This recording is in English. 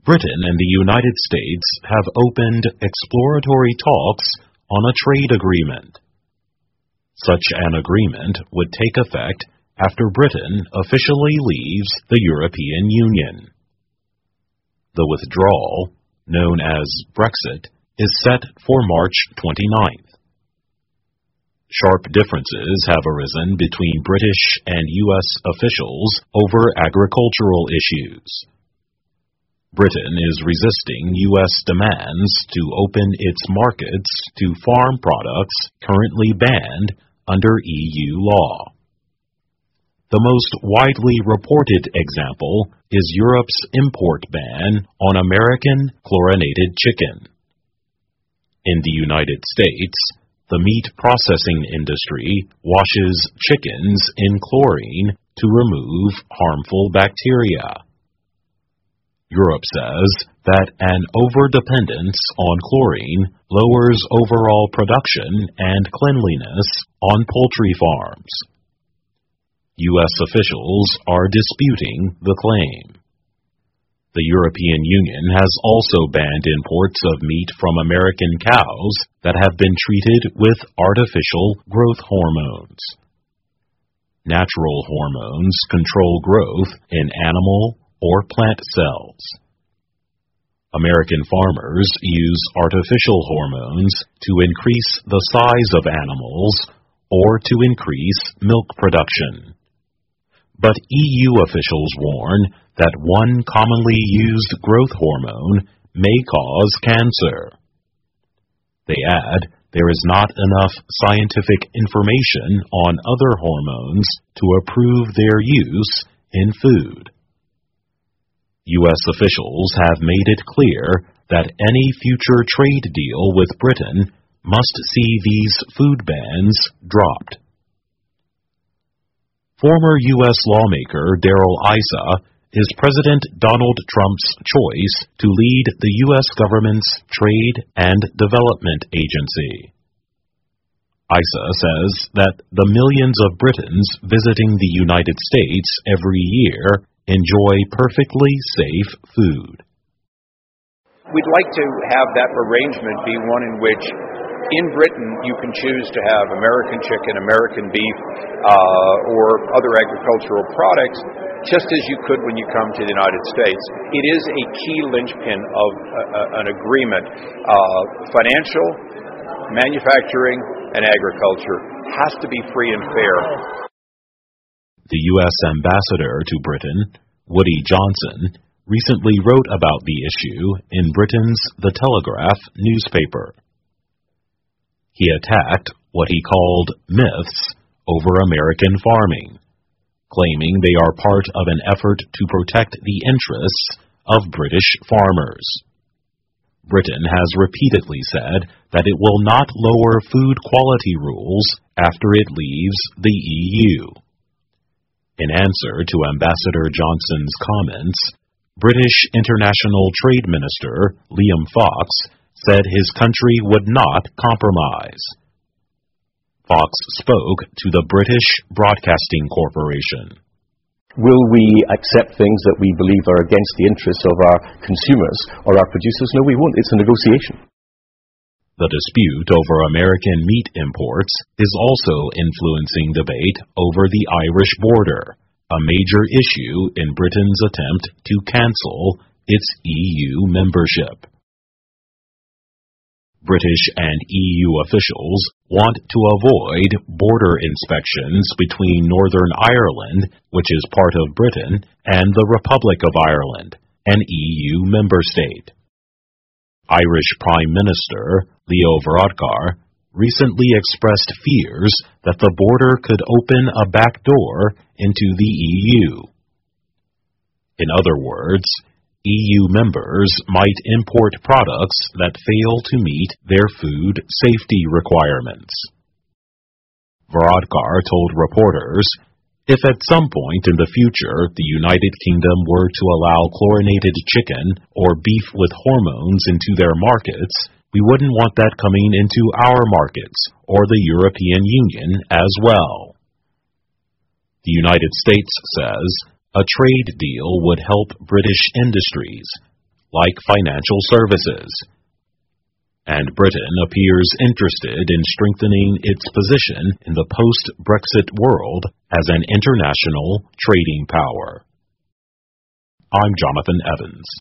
Britain and the United States have opened exploratory talks on a trade agreement. Such an agreement would take effect after Britain officially leaves the European Union. The withdrawal, known as Brexit, is set for March 29th. Sharp differences have arisen between British and U.S. officials over agricultural issues. Britain is resisting U.S. demands to open its markets to farm products currently banned under EU law. The most widely reported example is Europe's import ban on American chlorinated chicken. In the United States, the meat processing industry washes chickens in chlorine to remove harmful bacteria. Europe says that an overdependence on chlorine lowers overall production and cleanliness on poultry farms. U.S. officials are disputing the claim. The European Union has also banned imports of meat from American cows that have been treated with artificial growth hormones. Natural hormones control growth in animal or plant cells. American farmers use artificial hormones to increase the size of animals or to increase milk production. But EU officials warn that one commonly used growth hormone may cause cancer. They add there is not enough scientific information on other hormones to approve their use in food. U.S. officials have made it clear that any future trade deal with Britain must see these food bans dropped. Former U.S. lawmaker Darrell Issa is President Donald Trump's choice to lead the U.S. government's Trade and Development Agency. Issa says that the millions of Britons visiting the United States every year enjoy perfectly safe food. We'd like to have that arrangement be one in which in Britain you can choose to have American chicken, American beef, or other agricultural products, just as you could when you come to the United States. It is a key linchpin of an agreement. Financial, manufacturing, and agriculture has to be free and fair. The U.S. ambassador to Britain, Woody Johnson, recently wrote about the issue in Britain's The Telegraph newspaper. He attacked what he called myths over American farming, claiming they are part of an effort to protect the interests of British farmers. Britain has repeatedly said that it will not lower food quality rules after it leaves the EU. In answer to Ambassador Johnson's comments, British International Trade Minister Liam Fox said his country would not compromise. Fox spoke to the British Broadcasting Corporation. Will we accept things that we believe are against the interests of our consumers or our producers? No, we won't. It's a negotiation. The dispute over American meat imports is also influencing debate over the Irish border, a major issue in Britain's attempt to cancel its EU membership. British and EU officials want to avoid border inspections between Northern Ireland, which is part of Britain, and the Republic of Ireland, an EU member state. Irish Prime Minister Leo Varadkar recently expressed fears that the border could open a back door into the EU. In other words, EU members might import products that fail to meet their food safety requirements. Varadkar told reporters, if at some point in the future the United Kingdom were to allow chlorinated chicken or beef with hormones into their markets, we wouldn't want that coming into our markets or the European Union as well. The United States says a trade deal would help British industries, like financial services. And Britain appears interested in strengthening its position in the post-Brexit world as an international trading power. I'm Jonathan Evans.